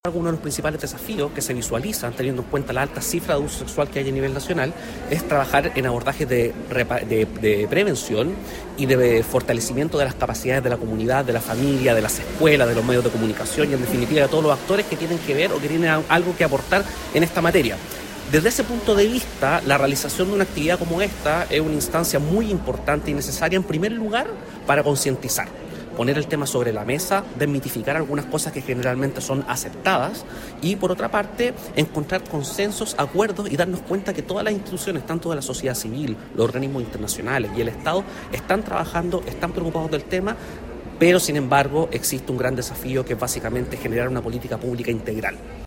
Uno de los principales desafíos que se visualizan, teniendo en cuenta la alta cifra de uso sexual que hay a nivel nacional, es trabajar en abordajes de prevención y de fortalecimiento de las capacidades de la comunidad, de la familia, de las escuelas, de los medios de comunicación y en definitiva de todos los actores que tienen que ver o que tienen algo que aportar en esta materia. Desde ese punto de vista, la realización de una actividad como esta es una instancia muy importante y necesaria, en primer lugar, para concientizar. Poner el tema sobre la mesa, desmitificar algunas cosas que generalmente son aceptadas y, por otra parte, encontrar consensos, acuerdos y darnos cuenta que todas las instituciones, tanto de la sociedad civil, los organismos internacionales y el Estado, están trabajando, están preocupados del tema, pero, sin embargo, existe un gran desafío que es básicamente generar una política pública integral.